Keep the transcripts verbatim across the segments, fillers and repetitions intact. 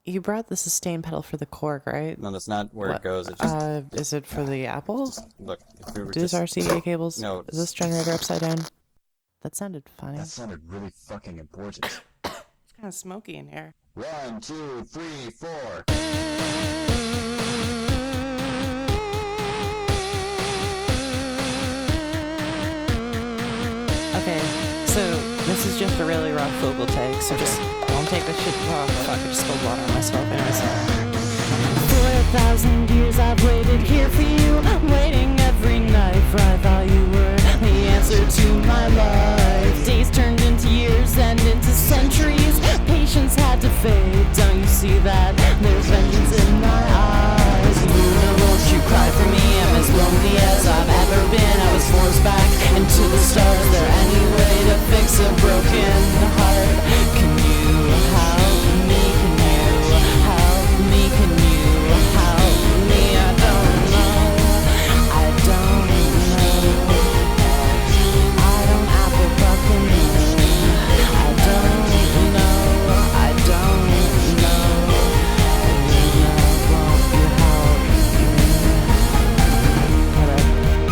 You brought the sustain pedal for the Korg, right? No, that's not where What? it goes. It just Uh, is it for the Apple? look. If we were Does just our C D A cables? no. Is this generator upside down? That sounded funny. That sounded really fucking important. It's kind of smoky in here. One, two, three, four. Okay, so this is just a really rough vocal take, so just don't take this shit. Oh, fuck, I just spilled water on myself. Anyways. For a thousand years I've waited here for you, waiting every night, for I thought you were the answer to my life. Days turned into years and into centuries, patience had to fade, don't you see that? There's vengeance in my eyes. You know, won't you cry for me? I'm as lonely as I've ever been. I was forced back into the stars. Is there any way to fix a broken heart? Can you help me? Can you help me? Can you help me? I don't know. I don't know. I don't have a fucking know. I don't know. I don't know. You know, won't you help me? Hold up.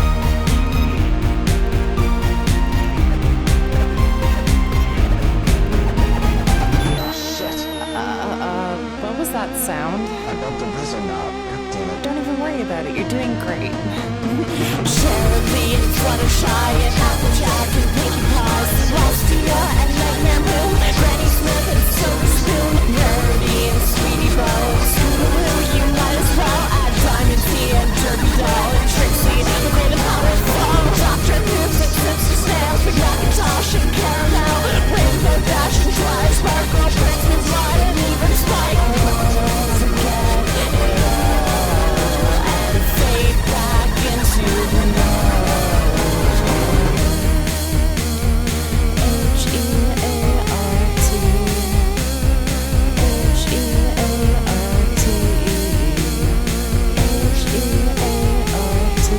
Shit. Uh, uh, what was that sound? I bumped the whistle knob. God damn it. Don't even worry about it, you're doing great. Cherubim and Fluttershy and Applejack and Pinkie Pies, Rustia and Nightmare Moon, Granny Smith and Silver Spoon, Rarity and Sweetie Belle, Scootaloo, you might as well add Diamond Tea and Derby Doll and Trixie, the Great and Powerful, Doctor Goose and Sister Snails, Big Macintosh and Caramel, Rainbow Dash and Dry Sparkle, Princeton Slide and even Spike. Forget it all and fade back into the night. H E A R T H E A R T H E A R T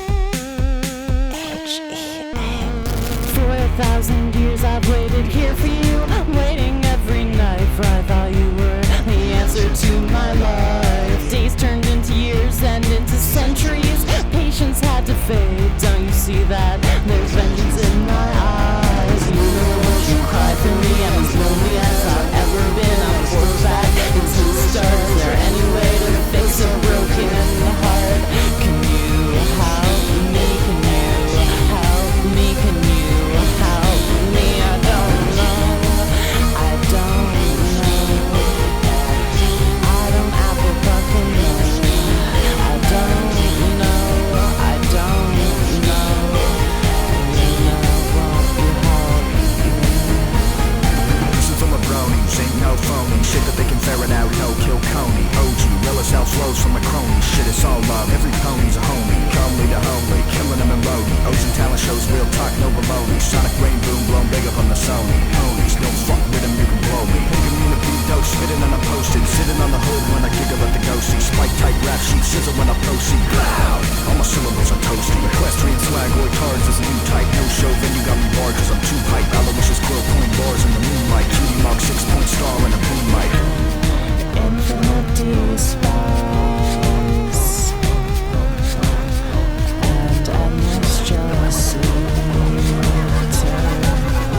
H E A. For a thousand years I've waited here for you, waiting every night, for I thought you were the answer to my life. Days turned into years and into centuries, patience had to fade, don't you see that? There's vengeance in my eyes. You know, won't you cry for me? I'm as lonely as I've ever been. I'm forced back into the stars. Is there any way to fix a broken heart? Can you help me? Can you help me? Can you help me? I don't know. I don't know. I don't have a fucking know. I don't know. I don't know. You know, won't you help me? Listen from a bronies, ain't no phony. Shit that they can ferret out, no kill Coney. O G, relish out flows from a crony. Shit, it's all love, every pony's a homie. Calmly to homely, killing them in roadie. Ocean talent shows, real talk, no baloney. Sonic rain boom, blown big up on the Sony. Ponies, don't fuck with them, you can blow me. Picking me in a beat dope, spitting on a posted. Sitting on the hood when I giggle at the ghosty. Spike tight rap sheet, sizzle when I proceed. Loud, all my syllables are toasty. Equestrian swag, boy cards is a new type. No show, then you got me barred cause I'm too hype. Aloysius quill coin bars in the moonlight. Cutie mark, six point star and a boom mic. Infinity space and endless jealousy. Turn,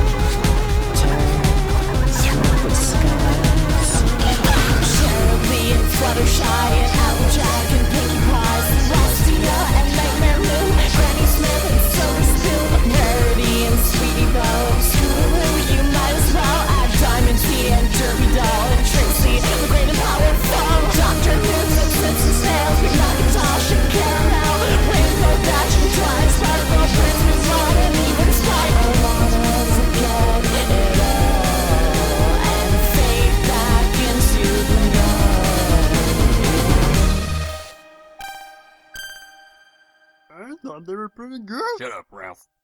turn through the skies. Cherubim and Fluttershy and Applejack and Pinkie Pies, Rustia and Nightmare Moon, Granny Smith and Silver Spoon, Rarity and Sweetie Belle, Scootaloo, you might as well add Diamond Tea and Derby Doll and Trixie, the Great and Powerful, Doctor Goose and Simpson Snails, Big Macintosh and Caramel, Rainbow Dash and Dry Sparkle, Princeton Slide and even Spike. I wanna forget it all and fade back into the night. I thought they were pretty good. Shut up, Ralph.